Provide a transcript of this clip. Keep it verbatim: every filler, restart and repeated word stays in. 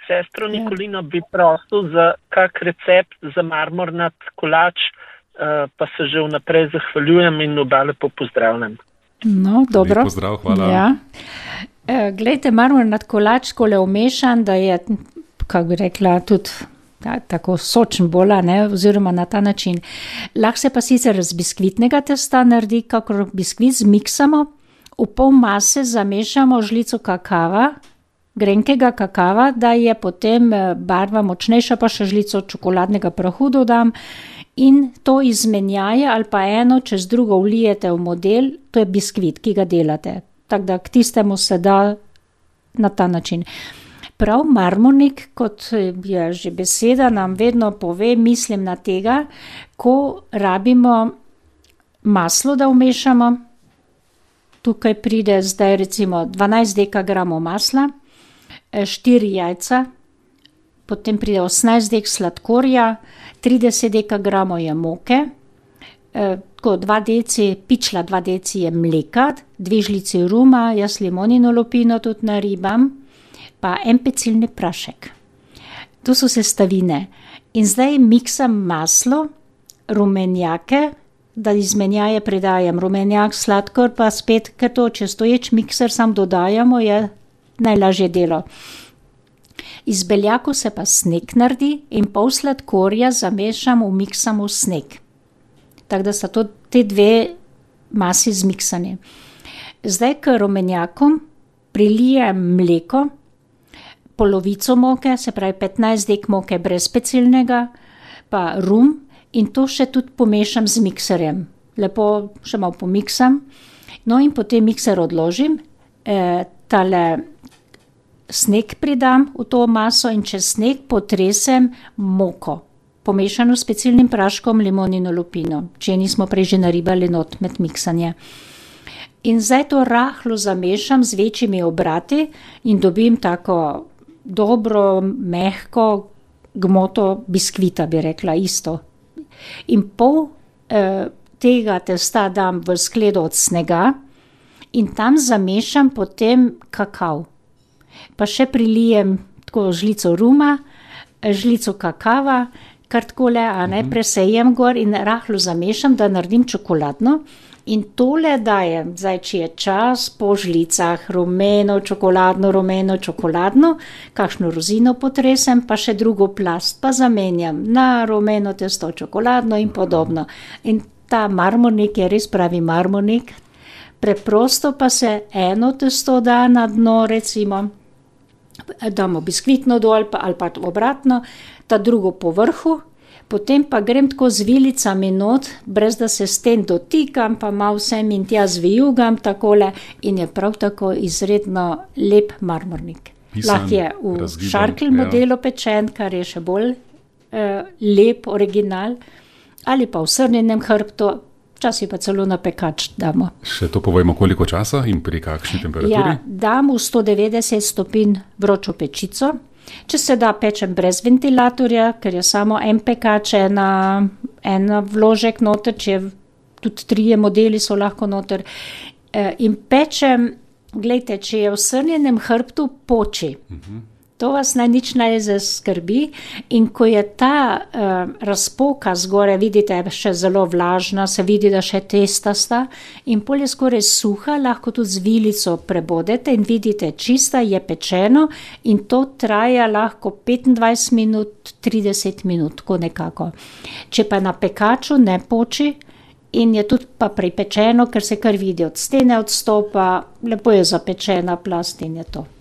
Sestro Nikolino bi prosil za kak recept za marmornat kolač, pa se že vnaprej zahvaljujem in oba lepo pozdravljam. No, dobro. Lep pozdrav, hvala. Ja. E, glejte, marmornat kolač takole umešan, da je, kako bi rekla, tudi ta, tako sočen bola, ne, oziroma na ta način. Lahko se pa sicer z biskvitnega testa naredi, kakor biskvit zmiksamo, v pol mase zamešamo žlico kakava, grenkega kakava, da je potem barva močnejša, pa še žlico čokoladnega prahu dodam in to izmenjaje ali pa eno čez drugo vlijete v model, to je biskvit, ki ga delate. Tako da k tistemu se da na ta način. Prav marmornik, kot je že beseda, nam vedno pove, mislim na tega, ko rabimo maslo, da vmešamo. Tukaj pride zdaj recimo dvanajst dekagramov masla, štiri jajca, potem pride osemnajst dek sladkorja, trideset dekagramov je moke, tako dva deci, pičla dva deci je mleka, dve žlici ruma, jaz limonino lupino tudi naribam, pa en pecilni prašek. To so sestavine. In zdaj miksam maslo, rumenjake, da izmenjaje pridajem rumenjak, sladkor, pa spet, ker to, če stoječ mikser sam dodajamo, je najlažje delo. Iz beljaku se pa sneg naredi in pol sladkorja zamešam, umiksam v sneg. Tako da so to te dve masi zmiksani. Zdaj k rumenjakom prilijem mleko, polovico moke, se pravi petnajst dek moke brez pecilnega, pa rum in to še tudi pomešam z mikserjem. Lepo še malo pomiksam. No in potem mikser odložim, e, tale sneg pridam v to maso in čez sneg potresem moko, pomešano s pecilnim praškom, limonino lupino, če nismo prej že naribali not med miksanje. In zdaj to rahlo zamešam z večjimi obrati in dobim tako dobro, mehko gmoto biskvita, bi rekla, isto. In pol eh, tega testa dam v skledo od snega in tam zamešam potem kakav. Pa še prilijem tako žlico ruma, žlico kakava, kar takole, a ne, presejem gor in rahlo zamešam, da naredim čokoladno. In tole dajem, zdaj, če je čas, po žlicah, rumeno, čokoladno, rumeno, čokoladno, kakšno rozino potresem, pa še drugo plast, pa zamenjam na rumeno testo, čokoladno in podobno. In ta marmornik je res pravi marmornik. Preprosto pa se eno testo da na dno, recimo, damo biskvitno dol ali pa obratno, ta drugo po vrhu, potem pa grem tako z vilicami not, brez da se sten dotikam, pa malo sem in tja zvijugam takole in je prav tako izredno lep marmornik. Lahko je v šarkelj modelu pečen, kar je še bolj eh, lep original, ali pa v srnjenem hrbtu, včasih pa celo na pekač damo. Še to povejmo, koliko časa in pri kakšni temperaturi? Ja, dam v sto devetdeset stopinj vročo pečico. Če se da, pečem brez ventilatorja, ker je samo en pekač, ena, ena vložek noter, če tudi trije modeli so lahko noter. E, in pečem, glejte, če je v srnjenem hrbtu, poči. Uh-huh. To vas naj nič ne zaskrbi. In ko je ta uh, razpoka zgore, vidite, še zelo vlažna, se vidi, da še testasta in pol je skoraj suha, lahko tudi z vilico prebodete in vidite, čista je pečeno in to traja lahko petindvajset minut, trideset minut, tako nekako. Če pa na pekaču ne poči in je tudi pa pripečeno, ker se kar vidi od stene odstopa, lepo je zapečena plast in je to.